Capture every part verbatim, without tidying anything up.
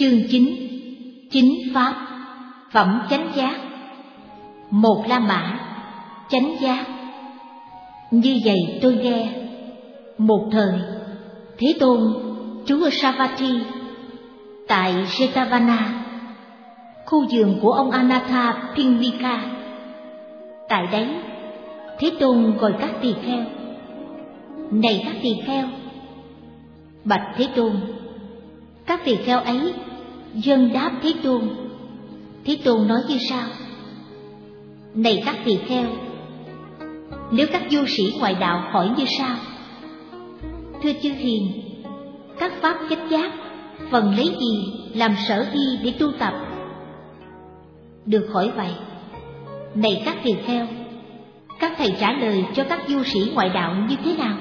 Chương chín. Chính pháp. Phẩm chánh giác. Một La Mã. Chánh giác. Như vậy tôi nghe, một thời Thế Tôn trú ở Savatthi tại Jetavana, khu vườn của ông Anatha Phindika. Tại đấy, Thế Tôn gọi các tỳ kheo: này các tỳ kheo. Bạch Thế Tôn. Các tỳ kheo ấy dâng đáp Thế Tôn. Thế Tôn nói như sau: này các tỳ kheo, nếu các du sĩ ngoại đạo hỏi như sau: thưa chư hiền, các pháp chánh giác phần lấy gì làm sở y để tu tập? Được hỏi vậy: này các tỳ kheo, các thầy trả lời cho các du sĩ ngoại đạo như thế nào?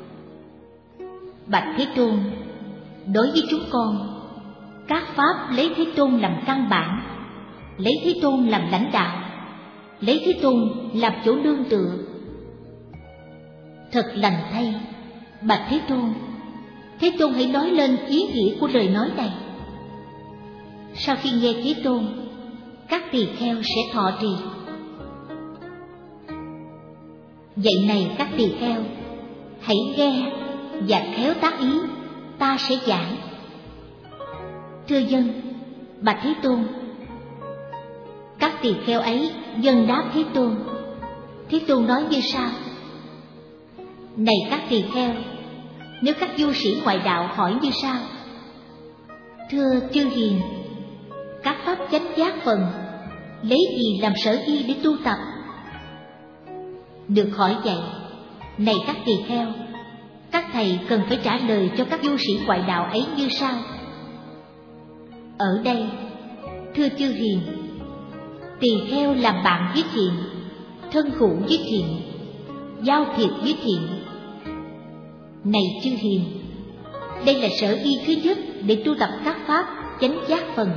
Bạch Thế Tôn. Đối với chúng con, các pháp lấy Thế Tôn làm căn bản, lấy Thế Tôn làm lãnh đạo, lấy Thế Tôn làm chỗ nương tựa. Thật lành thay, bạch Thế Tôn, Thế Tôn hãy nói lên ý nghĩa của lời nói này. Sau khi nghe Thế Tôn, các tỳ kheo sẽ thọ trì. Vậy này các tỳ kheo, hãy nghe và khéo tác ý, ta sẽ giảng. Thưa dân, bạch Thế Tôn. Các tỳ kheo ấy dâng đáp Thế Tôn. Thế Tôn nói như sau: này các tỳ kheo, nếu các du sĩ ngoại đạo hỏi như sau: thưa chư hiền, các pháp chánh giác phần lấy gì làm sở y để tu tập? Được hỏi vậy: này các tỳ kheo, các thầy cần phải trả lời cho các du sĩ ngoại đạo ấy như sau: ở đây, thưa chư hiền, tỳ kheo làm bạn với thiện, thân hữu với thiện, giao thiệp với thiện. Này chư hiền, đây là sở y thứ nhất để tu tập các pháp chánh giác phần.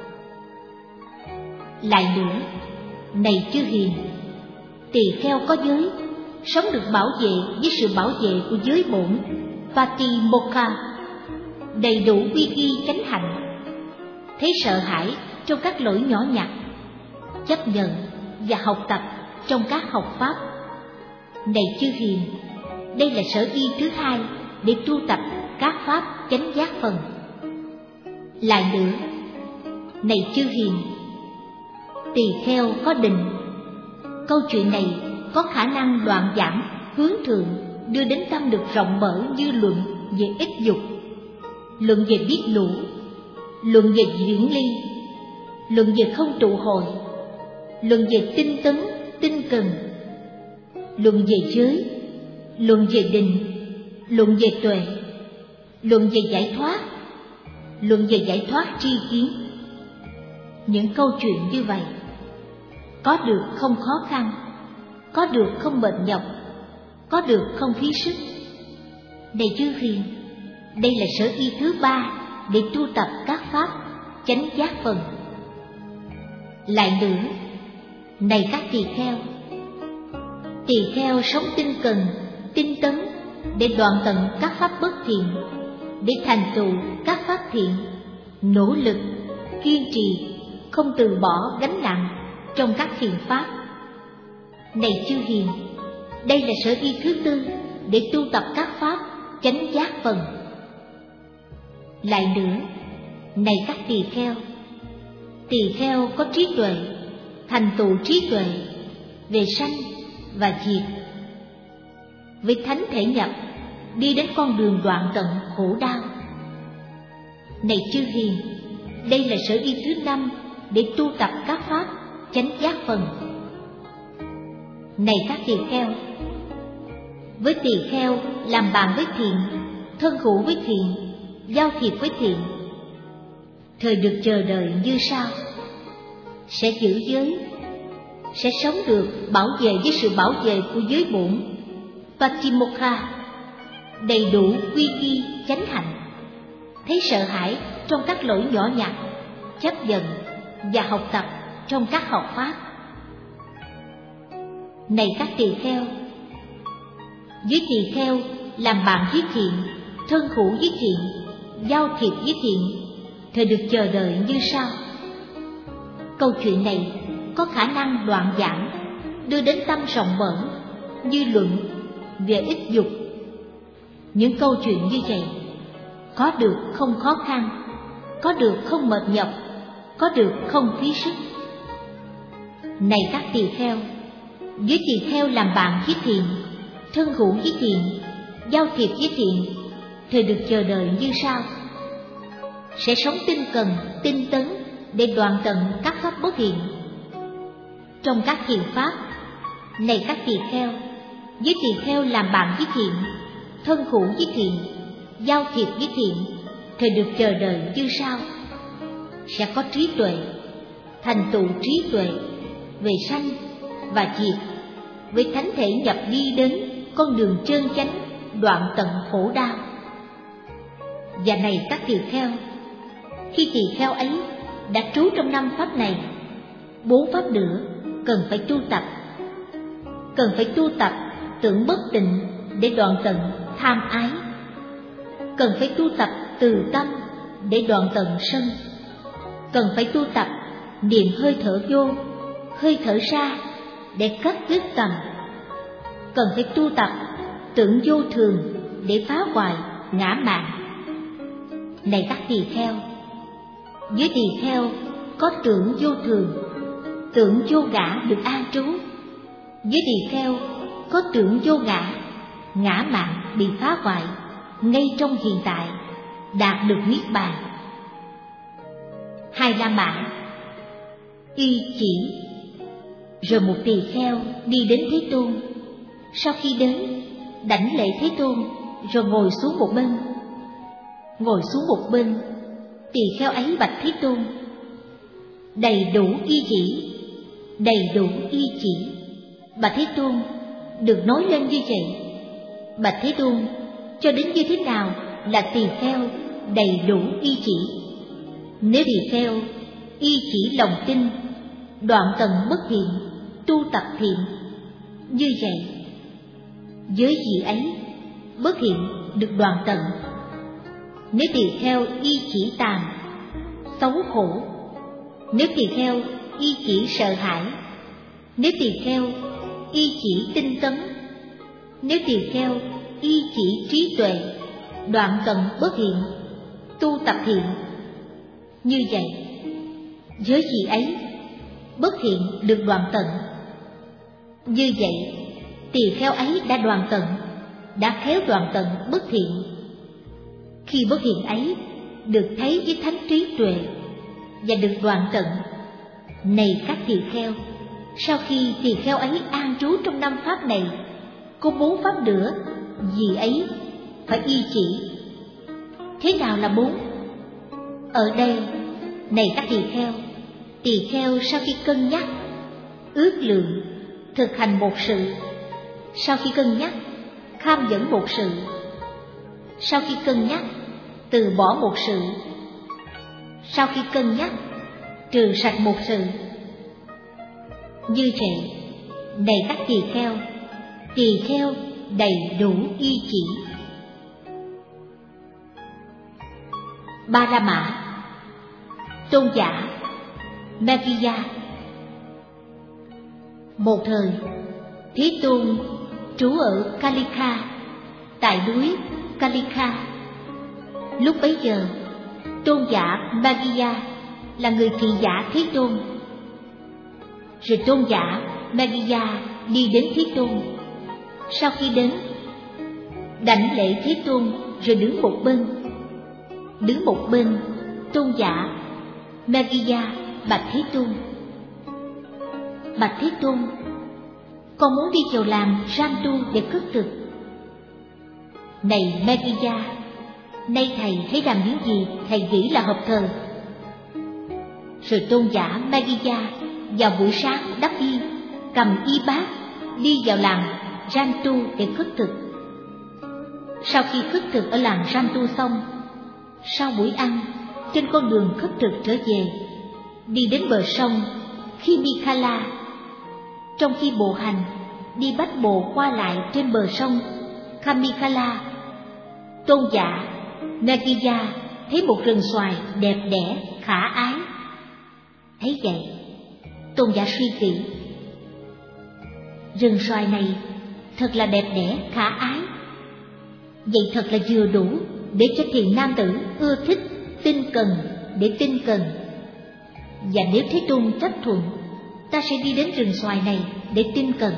Lại nữa, này chư hiền, tỳ kheo có giới, sống được bảo vệ với sự bảo vệ của giới bổn Patimokkha, đầy đủ uy nghi chánh hạnh, thấy sợ hãi trong các lỗi nhỏ nhặt, chấp nhận và học tập trong các học pháp. Này chư hiền, đây là sở y thứ hai để tu tập các pháp chánh giác phần. Lại nữa, này chư hiền, tỳ kheo có định. Câu chuyện này có khả năng đoạn giảm hướng thượng, đưa đến tâm được rộng mở như luận về ích dục, luận về biết đủ, luận về diễn ly, luận về không trụ hồi, luận về tinh tấn, tinh cần, luận về giới, luận về định, luận về tuệ, luận về giải thoát, luận về giải thoát tri kiến. Những câu chuyện như vậy có được không khó khăn, có được không mệt nhọc, có được không phí sức. Này chư hiền, đây là sở y thứ ba để tu tập các pháp chánh giác phần. Lại nữa, này các tỳ kheo, tỳ kheo sống tinh cần, tinh tấn để đoạn tận các pháp bất thiện, để thành tựu các pháp thiện, nỗ lực, kiên trì, không từ bỏ gánh nặng trong các thiện pháp. Này chư hiền, đây là sở y thứ tư để tu tập các pháp chánh giác phần. Lại nữa, này các tỳ kheo, tỳ kheo có trí tuệ, thành tựu trí tuệ về sanh và diệt, với thánh thể nhập, đi đến con đường đoạn tận khổ đau. Này chư hiền, đây là sở y thứ năm để tu tập các pháp chánh giác phần. Này các tỳ kheo, với tỳ kheo làm bạn với thiện, thân hữu với thiện, giao thiệp với thiện, thời được chờ đợi như sau: sẽ giữ giới, sẽ sống được bảo vệ với sự bảo vệ của giới bổn Patimokkha, đầy đủ uy nghi chánh hạnh, thấy sợ hãi trong các lỗi nhỏ nhặt, chấp nhận và học tập trong các học pháp. Này các tỳ kheo, với tỳ kheo làm bạn với thiện, thân hữu với thiện, giao thiệp với thiện, thời được chờ đợi như sau. Câu chuyện này có khả năng đoạn giảng, đưa đến tâm rộng mở, như luận về ít dục. Những câu chuyện như vậy có được không khó khăn, có được không mệt nhọc, có được không phí sức. Này các tỳ kheo, với tỳ kheo làm bạn với thiện, thân hữu với thiện, giao thiệp với thiện, thời được chờ đợi như sau. Sẽ sống tinh cần, tinh tấn để đoạn tận các pháp bất thiện. Trong các thiện pháp, này các tỳ kheo, với tỳ kheo làm bạn với thiện, thân hữu với thiện, giao thiệp với thiện, thời được chờ đợi như sau. Sẽ có trí tuệ, thành tựu trí tuệ về sanh và diệt, với thánh thể nhập đi đến con đường trơn chánh, đoạn tận khổ đau. Và này các tỳ kheo, khi tỳ kheo ấy đã trú trong năm pháp này, bốn pháp nữa cần phải tu tập. Cần phải tu tập tưởng bất tịnh để đoạn tận tham ái. Cần phải tu tập từ tâm để đoạn tận sân. Cần phải tu tập niệm hơi thở vô, hơi thở ra để cắt đứt tầm. Cần phải tu tập tưởng vô thường để phá hoại ngã mạn. Này các tỳ kheo, với tỳ kheo có tưởng vô thường, tưởng vô ngã được an trú. Với tỳ kheo có tưởng vô ngã, ngã mạn bị phá hoại ngay trong hiện tại, đạt được niết bàn. Hai La Mã y chỉ. Rồi một tỳ kheo đi đến Thế Tôn. Sau khi đến, đảnh lễ Thế Tôn, rồi ngồi xuống một bên. Ngồi xuống một bên, tỳ kheo ấy bạch Thế Tôn: đầy đủ y chỉ, đầy đủ y chỉ. Bạch Thế Tôn, được nói lên như vậy. Bạch Thế Tôn, cho đến như thế nào là tỳ kheo đầy đủ y chỉ? Nếu tỳ kheo y chỉ lòng tin, đoạn tận bất thiện, tu tập thiện, như vậy với vị ấy bất thiện được đoạn tận. Nếu tỳ kheo y chỉ tàm, xấu khổ. Nếu tỳ kheo y chỉ sợ hãi. Nếu tỳ kheo y chỉ tinh tấn. Nếu tỳ kheo y chỉ trí tuệ, đoạn tận bất thiện, tu tập thiện, như vậy với vị ấy bất thiện được đoạn tận. Như vậy tỳ kheo ấy đã đoạn tận, đã khéo đoạn tận bất thiện. Khi bất thiện ấy được thấy với thánh trí tuệ và được đoạn tận, này các tỳ kheo, sau khi tỳ kheo ấy an trú trong năm pháp này, có bốn pháp nữa vì ấy phải y chỉ. Thế nào là bốn? Ở đây, này các tỳ kheo, tỳ kheo sau khi cân nhắc, ước lượng, thực hành một sự. Sau khi cân nhắc, kham dẫn một sự. Sau khi cân nhắc, từ bỏ một sự. Sau khi cân nhắc, trừ sạch một sự. Như vậy, này các tỳ kheo, tỳ kheo đầy đủ y chỉ. Ba La Mã, tôn giả Meghiya. Một thời, Thế Tôn trú ở Kalika, tại núi Kalika. Lúc bấy giờ, tôn giả Meghiya là người thị giả Thế Tôn. Rồi tôn giả Meghiya đi đến Thế Tôn. Sau khi đến, đảnh lễ Thế Tôn rồi đứng một bên. Đứng một bên, tôn giả Meghiya bạch Thế Tôn: bạch Thế Tôn, con muốn đi vào làng Rantu để khất thực. Này Meghiya, nay thầy hãy làm những gì thầy nghĩ là hợp thời. Rồi tôn giả Meghiya vào buổi sáng đắp y, cầm y bát đi vào làng Rantu để khất thực. Sau khi khất thực ở làng Rantu xong, sau buổi ăn, trên con đường khất thực trở về, đi đến bờ sông Khimikala. Trong khi bộ hành, đi bách bộ qua lại trên bờ sông Khimikala, tôn giả Meghiya thấy một rừng xoài đẹp đẽ, khả ái. Thấy vậy, Tôn giả suy nghĩ, rừng xoài này thật là đẹp đẽ, khả ái. Vậy thật là vừa đủ để cho thiền nam tử ưa thích, tinh cần để tinh cần. Và nếu Thế Tôn chấp thuận, ta sẽ đi đến rừng xoài này để tinh cần.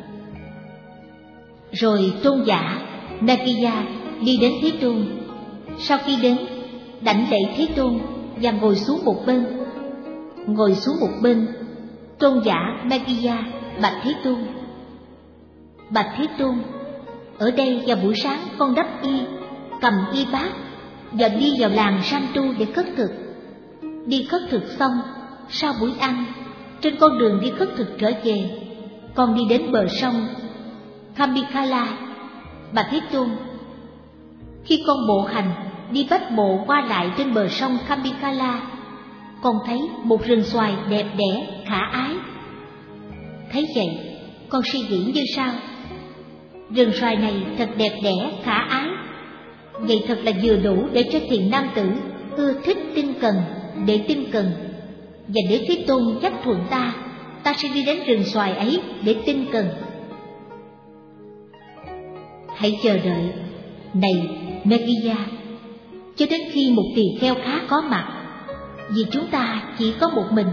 Rồi tôn giả Nakiya đi đến Thế Tôn. Sau khi đến, đảnh lễ Thế Tôn và ngồi xuống một bên. Ngồi xuống một bên, tôn giả Nakiya bạch Thế Tôn: Bạch Thế Tôn, ở đây vào buổi sáng con đắp y, cầm y bát và đi vào làng Santu để khất thực. Đi khất thực xong, sau buổi ăn, trên con đường đi khất thực trở về, con đi đến bờ sông Kambikala. Bạch Thế Tôn, khi con bộ hành đi bách bộ qua lại trên bờ sông Kambikala, con thấy một rừng xoài đẹp đẽ, khả ái. Thấy vậy, con suy nghĩ như sau: rừng xoài này thật đẹp đẽ, khả ái. Vậy thật là vừa đủ để cho thiền nam tử ưa thích, tinh cần để tinh cần. Và nếu Thế Tôn chấp thuận ta, ta sẽ đi đến rừng xoài ấy để tinh cần. Hãy chờ đợi, này Nakiya, cho đến khi một tỳ kheo khác có mặt, vì chúng ta chỉ có một mình.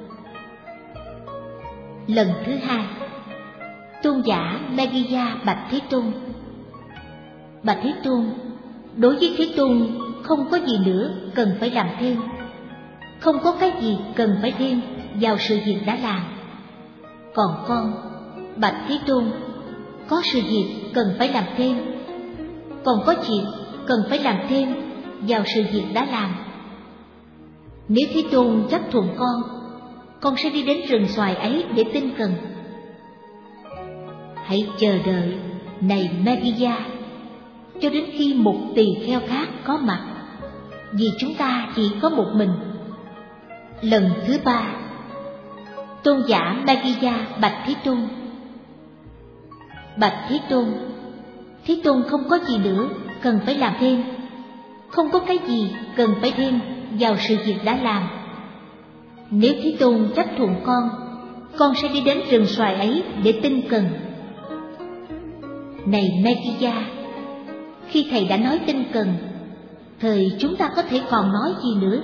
Lần thứ hai, tôn giả Nakiya bạch Thế Tôn: Bạch Thế Tôn, đối với Thế Tôn không có gì nữa cần phải làm thêm, không có cái gì cần phải thêm vào sự việc đã làm. Còn con, bạch Thế Tôn, có sự việc cần phải làm thêm, còn có chuyện cần phải làm thêm vào sự việc đã làm. Nếu Thế Tôn chấp thuận con, con sẽ đi đến rừng xoài ấy để tinh cần. Hãy chờ đợi, này Nakiya, cho đến khi một tỳ kheo khác có mặt, vì chúng ta chỉ có một mình. Lần thứ ba, tôn giả Nakiya bạch Thế Tôn: Bạch Thế Tôn, Thế Tôn không có gì nữa cần phải làm thêm, không có cái gì cần phải thêm vào sự việc đã làm. Nếu Thế Tôn chấp thuận con, con sẽ đi đến rừng xoài ấy để tinh cần. Này Nakiya, khi thầy đã nói tinh cần, thời chúng ta có thể còn nói gì nữa?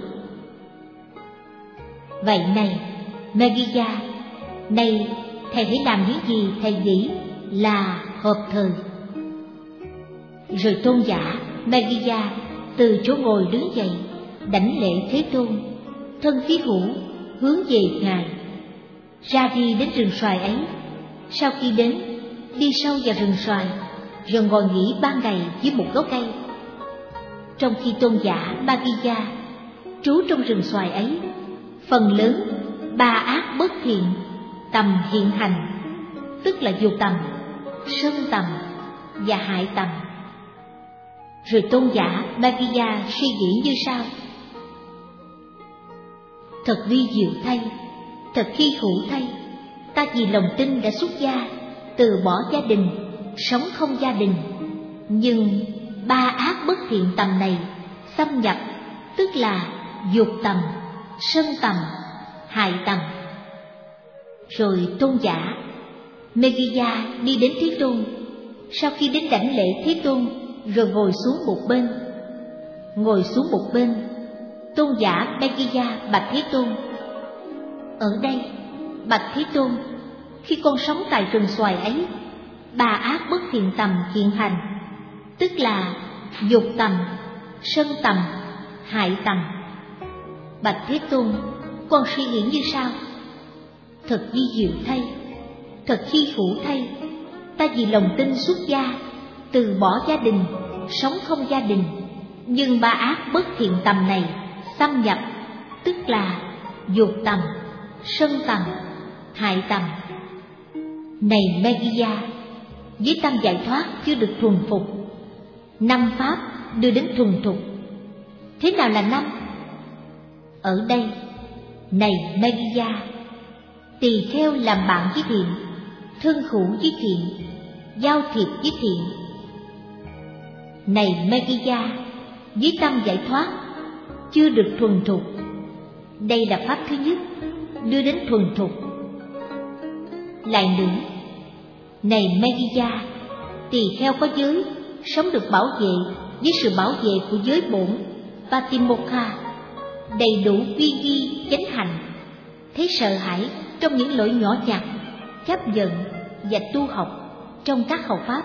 Vậy này Nakiya, này thầy hãy làm những gì thầy nghĩ là hợp thời. Rồi tôn giả Nakiya từ chỗ ngồi đứng dậy, đảnh lễ Thế Tôn, thân khí hữu hướng về ngài, ra đi đến rừng xoài ấy. Sau khi đến, đi sâu vào rừng xoài, rồi ngồi nghỉ ba ngày dưới một gốc cây. Trong khi tôn giả Nakiya trú trong rừng xoài ấy, phần lớn ba ác bất thiện tầm hiện hành, tức là dục tầm, sân tầm và hại tầm. Rồi tôn giả Nakiya suy nghĩ như sau: thật vi diệu thay, thật hy hữu thay, ta vì lòng tin đã xuất gia, từ bỏ gia đình, sống không gia đình. Nhưng ba ác bất thiện tầm này xâm nhập, tức là dục tầm, sân tầm, hại tầm. Rồi tôn giả Nakiya đi đến Thế Tôn. Sau khi đến đảnh lễ Thế Tôn, rồi ngồi xuống một bên. Ngồi xuống một bên, tôn giả Nakiya bạch Thế Tôn: ở đây, bạch Thế Tôn, khi con sống tại rừng xoài ấy, ba ác bất thiện tầm hiện hành, tức là dục tầm, sân tầm, hại tầm. Bạch Thế Tôn, con suy nghĩ như sau: thật vi diệu thay, thật hy hữu thay, ta vì lòng tin xuất gia, từ bỏ gia đình, sống không gia đình. Nhưng ba ác bất thiện tầm này xâm nhập, tức là dục tầm, sân tầm, hại tầm. Này Nakiya, với tâm giải thoát chưa được thuần phục, năm pháp đưa đến thuần thục. Thế nào là năm? Ở đây, này Nakiya, tỳ kheo làm bạn với thiện, thân hữu với thiện, giao thiệp với thiện. Này Nakiya, với tâm giải thoát chưa được thuần thục. Đây là pháp thứ nhất, đưa đến thuần thục. Lại nữa, này Megiddo, tỳ kheo có giới sống được bảo vệ với sự bảo vệ của giới bổn Patimokkha, đầy đủ uy nghi chánh hạnh, thấy sợ hãi trong những lỗi nhỏ nhặt, chấp nhận và tu học trong các hầu pháp.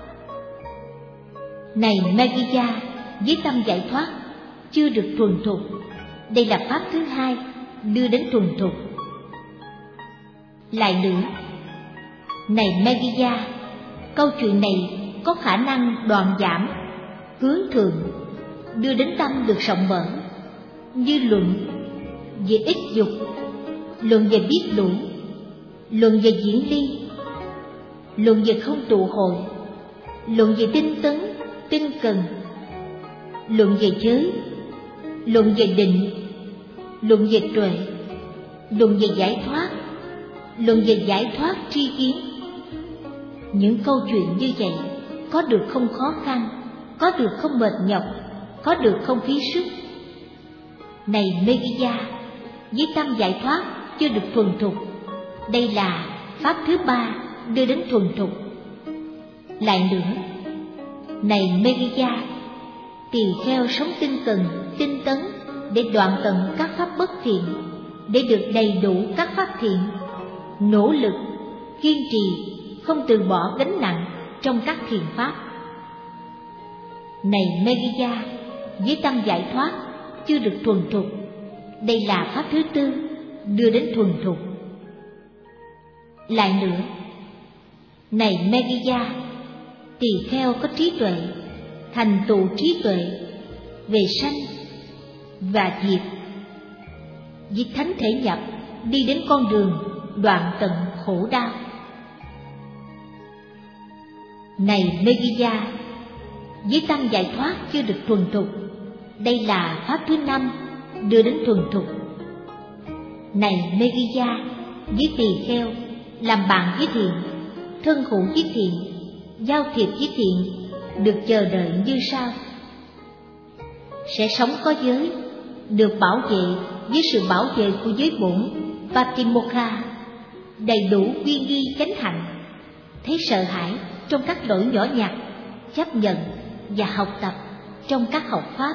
Này Megiddo, với tâm giải thoát chưa được thuần thục, đây là pháp thứ hai, đưa đến thuần thục. Lại nữa, này Megiddo, câu chuyện này có khả năng đoạn giảm, hướng thượng, đưa đến tâm được rộng mở, như luận về ích dục, luận về biết đủ, luận về diễn ly, luận về không tụ hội, luận về tinh tấn, tinh cần, luận về giới, luận về định, luận về tuệ, luận về giải thoát, luận về giải thoát tri kiến. Những câu chuyện như vậy có được không khó khăn, có được không mệt nhọc, có được không phí sức. Này Megiddo, với tâm giải thoát chưa được thuần thục, đây là pháp thứ ba, đưa đến thuần thục. Lại nữa, này Megiddo, tỳ kheo sống tinh cần, tinh tấn để đoạn tận các pháp bất thiện, để được đầy đủ các pháp thiện, nỗ lực, kiên trì, không từ bỏ gánh nặng trong các thiện pháp. Này Megiddo, với tâm giải thoát chưa được thuần thục, đây là pháp thứ tư, đưa đến thuần thục. Lại nữa, này Megiddo, tỳ kheo có trí tuệ, thành tựu trí tuệ về sanh và diệt, với thánh thể nhập đi đến con đường đoạn tận khổ đau. Này Megiddo, với tâm giải thoát chưa được thuần thục, đây là pháp thứ năm, đưa đến thuần thục. Này Megiddo, với tỳ kheo làm bạn với thiện, thân hữu với thiện, giao thiệp với thiện, được chờ đợi như sau: sẽ sống có giới, được bảo vệ với sự bảo vệ của giới bổn Patimokkha, đầy đủ uy nghi chánh hạnh, thấy sợ hãi trong các lỗi nhỏ nhặt, chấp nhận và học tập trong các học pháp.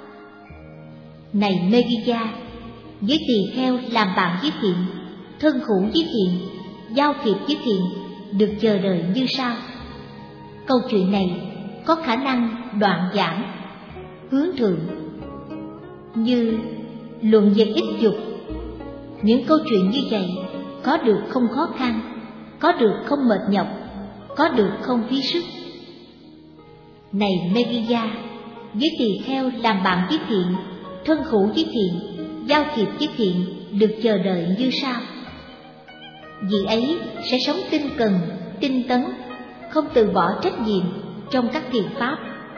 Này Megiddo, với tỳ kheo làm bạn với thiện, thân hữu với thiện, giao thiệp với thiện, được chờ đợi như sau. Câu chuyện này có khả năng đoạn giảm, hướng thượng, như luận về ích dục. Những câu chuyện như vậy có được không khó khăn, có được không mệt nhọc, có được không phí sức. Này Megiddo, với tỳ kheo làm bạn với thiện, thân hữu với thiện, giao thiệp với thiện, được chờ đợi như sau. Vị ấy sẽ sống tinh cần, tinh tấn, không từ bỏ trách nhiệm trong các thiện pháp.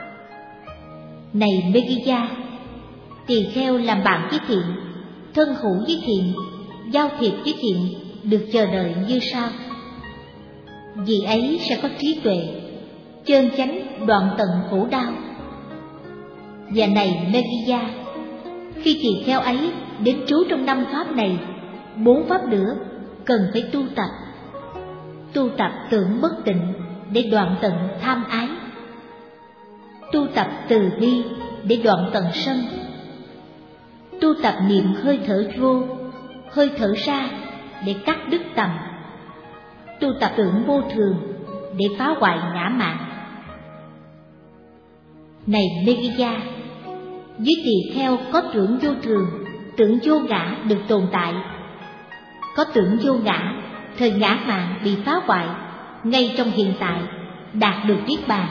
Này Megiddo, tỳ kheo làm bạn với thiện, thân hữu với thiện, giao thiệp với thiện, được chờ đợi như sau. Vị ấy sẽ có trí tuệ, chơn chánh đoạn tận khổ đau. Và này Megiddo, khi tỳ kheo ấy đến trú trong năm pháp này, bốn pháp nữa cần phải tu tập. Tu tập tưởng bất tịnh để đoạn tận tham ái, tu tập từ bi để đoạn tận sân, tu tập niệm hơi thở vô, hơi thở ra để cắt đứt tầm, tu tập tưởng vô thường để phá hoại ngã mạn. Này Megiddo, với tỳ kheo có tưởng vô thường, tưởng vô ngã được tồn tại. Có tưởng vô ngã, thời ngã mạn bị phá hoại ngay trong hiện tại, đạt được niết bàn.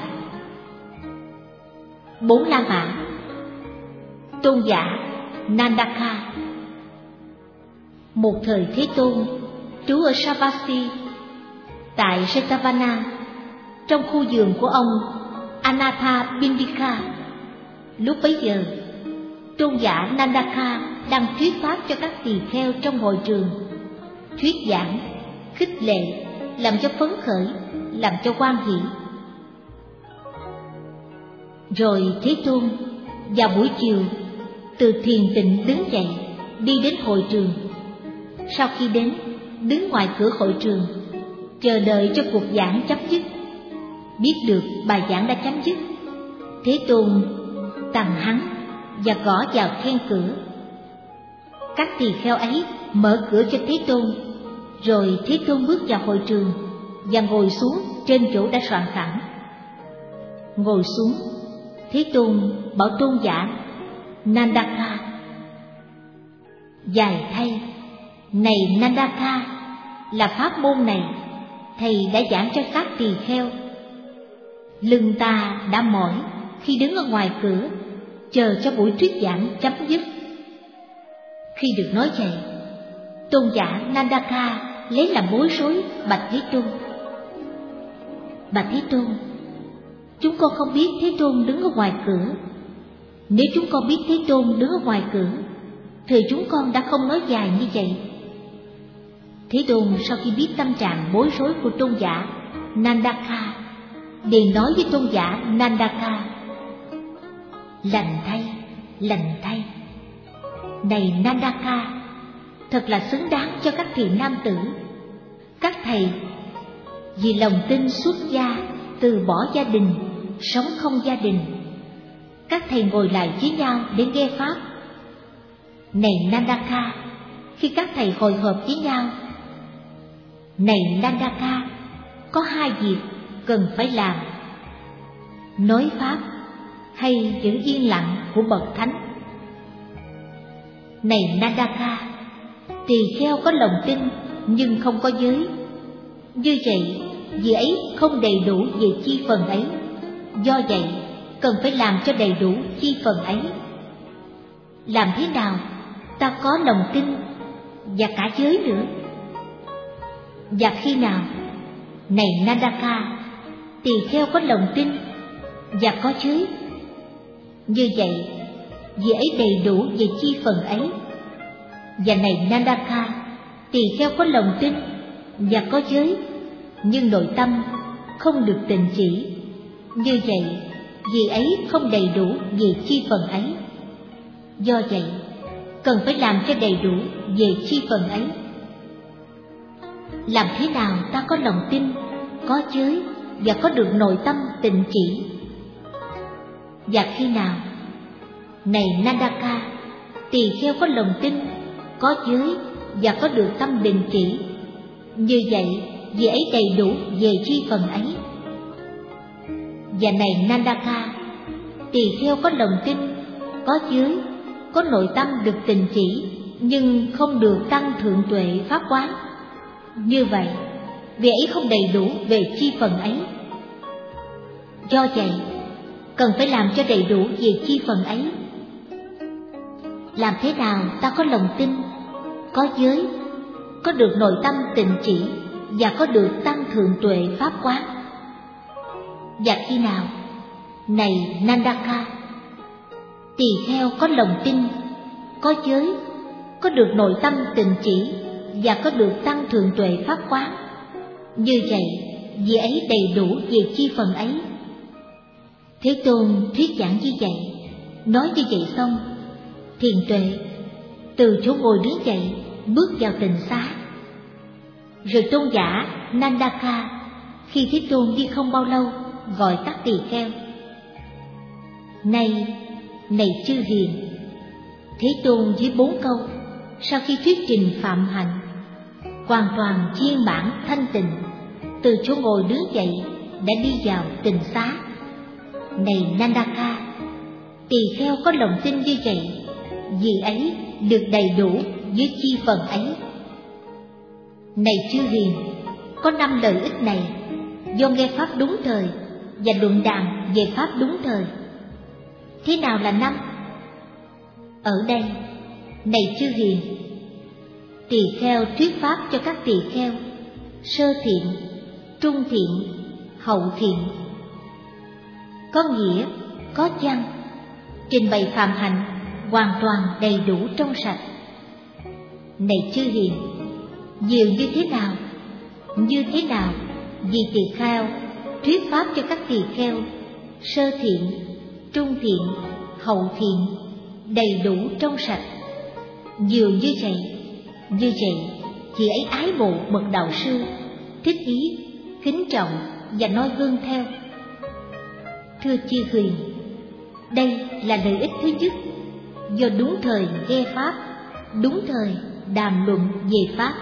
Bốn La Mã. Tôn giả Nandaka. Một thời Thế Tôn trú ở Savatthi tại Jetavana, trong khu vườn của ông Anathapindika. Lúc bấy giờ, tôn giả Nandaka đang thuyết pháp cho các tỳ kheo trong hội trường, thuyết giảng, khích lệ, làm cho phấn khởi, làm cho hoan hỷ. Rồi Thế Tôn vào buổi chiều từ thiền tịnh đứng dậy, đi đến hội trường. Sau khi đến, đứng ngoài cửa hội trường, chờ đợi cho cuộc giảng chấm dứt. Biết được bài giảng đã chấm dứt, Thế Tôn tằng hắn và gõ vào then cửa. Các tỳ kheo ấy mở cửa cho Thế Tôn, rồi Thế Tôn bước vào hội trường và ngồi xuống trên chỗ đã soạn sẵn. Ngồi xuống, Thế Tôn bảo tôn giả Nandaka: dài thay, này Nandaka, là pháp môn này thầy đã giảng cho các tỳ kheo. Lưng ta đã mỏi khi đứng ở ngoài cửa chờ cho buổi thuyết giảng chấm dứt. Khi được nói vậy, tôn giả Nandaka lấy làm bối rối bạch Thế Tôn: bạch Thế Tôn, chúng con không biết Thế Tôn đứng ở ngoài cửa. Nếu chúng con biết Thế Tôn đứng ở ngoài cửa thì chúng con đã không nói dài như vậy. Thế Tôn sau khi biết tâm trạng bối rối của tôn giả Nandaka, liền nói với tôn giả Nandaka: lành thay, lành thay, này Nandaka, thật là xứng đáng cho các thiện nam tử, các thầy vì lòng tin xuất gia, từ bỏ gia đình, sống không gia đình. Các thầy ngồi lại với nhau để nghe pháp. Này Nandaka, khi các thầy hội họp với nhau, này Nandaka, có hai việc cần phải làm: nói pháp hay giữ yên lặng của bậc thánh. Này Nandaka, tỳ kheo có lòng tin nhưng không có giới. Như vậy, vì ấy không đầy đủ về chi phần ấy. Do vậy, cần phải làm cho đầy đủ chi phần ấy. Làm thế nào ta có lòng tin và cả giới nữa? Và khi nào, này Nandaka, tỳ kheo có lòng tin và có giới? Như vậy, vì ấy đầy đủ về chi phần ấy. Và này Nandaka, tỳ kheo có lòng tin và có giới, nhưng nội tâm không được tịnh chỉ. Như vậy, vì ấy không đầy đủ về chi phần ấy. Do vậy, cần phải làm cho đầy đủ về chi phần ấy. Làm thế nào ta có lòng tin, có giới và có được nội tâm tịnh chỉ? Và khi nào, này Nandaka, tỳ kheo có lòng tin, có giới và có được tâm định chỉ? Như vậy, vì ấy đầy đủ về chi phần ấy. Và này Nandaka, tỳ kheo có lòng tin, có giới, có nội tâm được tịnh chỉ, nhưng không được tăng thượng tuệ pháp quán. Như vậy, vì ấy không đầy đủ về chi phần ấy. Do vậy, cần phải làm cho đầy đủ về chi phần ấy. Làm thế nào ta có lòng tin, có giới, có được nội tâm tịnh chỉ và có được tăng thượng tuệ pháp quán? Và khi nào, này Nandaka, tỳ kheo có lòng tin, có giới, có được nội tâm tịnh chỉ và có được tăng thượng tuệ pháp quán? Như vậy, vì ấy đầy đủ về chi phần ấy. Thế Tôn thuyết giảng như vậy. Nói như vậy xong, thiền tuệ từ chỗ ngồi đứng dậy, bước vào tịnh xá. Rồi tôn giả Nandaka, khi Thế Tôn đi không bao lâu, gọi các tỳ kheo: Này, này chư hiền. Thế Tôn với bốn câu, sau khi thuyết trình phạm hạnh, hoàn toàn viên mãn thanh tịnh, từ chỗ ngồi đứng dậy đã đi vào tịnh xá. Này Nandaka, tỳ kheo có lòng tin như vậy, vì ấy được đầy đủ với chi phần ấy. Này chư hiền, có năm lợi ích này do nghe pháp đúng thời và luận đàm về pháp đúng thời. Thế nào là năm? Ở đây, này chư hiền, tỳ kheo thuyết pháp cho các tỳ kheo sơ thiện, trung thiện, hậu thiện. Có nghĩa, có chăng, trình bày phạm hạnh hoàn toàn đầy đủ trong sạch. Này chư hiền, nhiều như thế nào? Như thế nào? Vì tỳ kheo thuyết pháp cho các tỳ kheo sơ thiện, trung thiện, hậu thiện, đầy đủ trong sạch. Nhiều như vậy, như vậy, chị ấy ái mộ bậc đạo sư, thích ý, kính trọng và noi gương theo. Thưa chư huyền, đây là lợi ích thứ nhất, do đúng thời nghe pháp, đúng thời đàm luận về pháp.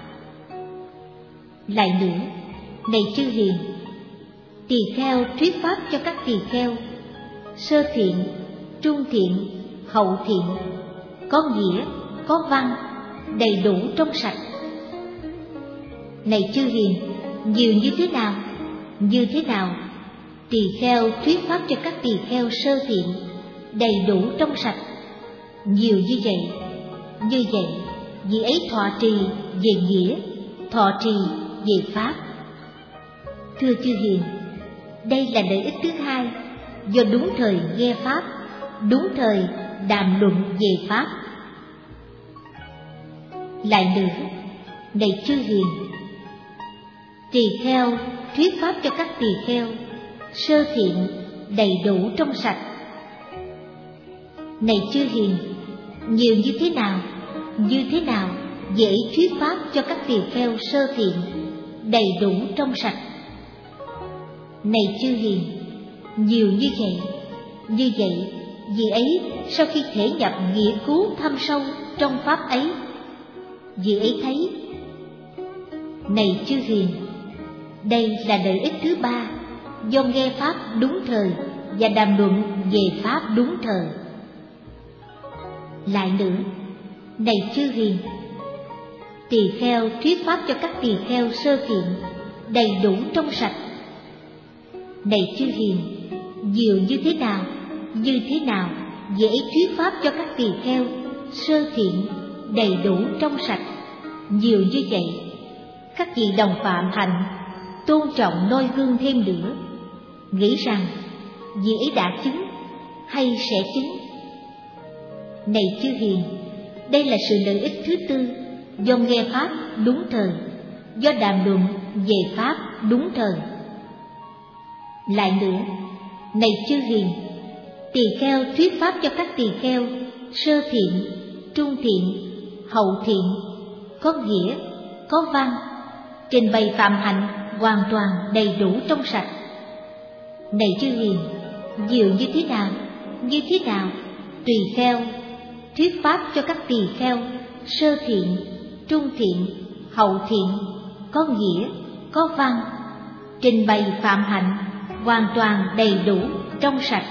Lại nữa, này chư hiền, tỳ kheo thuyết pháp cho các tỳ kheo, sơ thiện, trung thiện, hậu thiện, có nghĩa, có văn, đầy đủ trong sạch. Này chư hiền, nhiều như thế nào? Như thế nào? Tỳ kheo thuyết pháp cho các tỳ kheo sơ thiện, đầy đủ trong sạch. Nhiều như vậy, như vậy, vì ấy thọ trì về nghĩa, thọ trì về pháp. Thưa chư hiền, đây là lợi ích thứ hai, do đúng thời nghe pháp, đúng thời đàm luận về pháp. Lại nữa, này chư hiền, tỳ kheo thuyết pháp cho các tỳ kheo sơ thiện, đầy đủ trong sạch. Này chư hiền, nhiều như thế nào? Như thế nào dễ thuyết pháp cho các tỳ kheo sơ thiện, đầy đủ trong sạch. Này chư hiền, nhiều như vậy, như vậy, vì ấy sau khi thể nhập nghĩa cứu thâm sâu trong pháp ấy, vì ấy thấy. Này chư hiền, đây là lợi ích thứ ba, do nghe pháp đúng thời và đàm luận về pháp đúng thời. Lại nữa, này chư hiền, tỳ kheo thuyết pháp cho các tỳ kheo sơ thiện, đầy đủ trong sạch. Này chư hiền, nhiều như thế nào? Như thế nào dễ thuyết pháp cho các tỳ kheo sơ thiện, đầy đủ trong sạch. Nhiều như vậy, các vị đồng phạm hạnh tôn trọng noi gương thêm nữa, nghĩ rằng vị ấy đã chứng hay sẽ chứng. Này chư hiền, đây là sự lợi ích thứ tư, do nghe pháp đúng thời, do đàm luận về pháp đúng thời. Lại nữa, này chư hiền, tỳ kheo thuyết pháp cho các tỳ kheo sơ thiện, trung thiện, hậu thiện, có nghĩa, có văn, trình bày phạm hạnh hoàn toàn đầy đủ trong sạch. Này chư hiền, nhiều như thế nào? Như thế nào tỳ kheo thuyết pháp cho các tỳ kheo sơ thiện, trung thiện, hậu thiện, có nghĩa, có văn, trình bày phạm hạnh hoàn toàn đầy đủ trong sạch.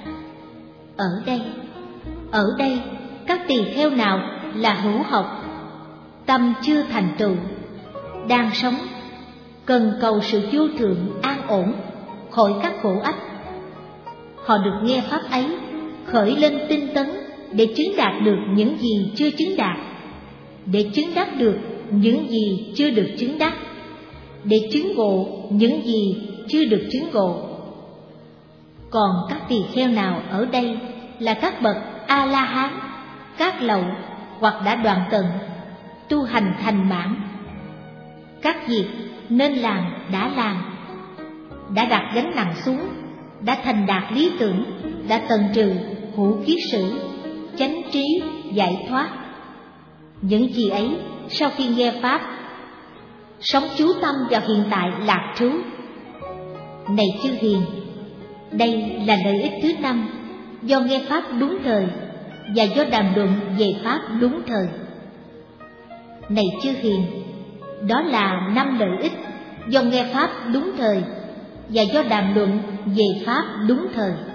Ở đây, ở đây các tỳ kheo nào là hữu học, tâm chưa thành tựu, đang sống, cần cầu sự vô thượng an ổn khỏi các khổ ách. Họ được nghe pháp ấy, khởi lên tinh tấn để chứng đạt được những gì chưa chứng đạt, để chứng đắc được những gì chưa được chứng đắc, để chứng ngộ những gì chưa được chứng ngộ. Còn các tỳ kheo nào ở đây là các bậc A-la-hán, các lậu hoặc đã đoạn tận, tu hành thành mãn. Các việc nên làm đã làm, đã đặt gánh nặng xuống, đã thành đạt lý tưởng, đã tận trừ hữu kiết sử, chánh trí, giải thoát. Những gì ấy sau khi nghe pháp, sống chú tâm vào hiện tại lạc trú. Này chư hiền, đây là lợi ích thứ năm, do nghe pháp đúng thời và do đàm luận về pháp đúng thời. Này chư hiền, đó là năm lợi ích do nghe pháp đúng thời và do đàm luận về pháp đúng thời.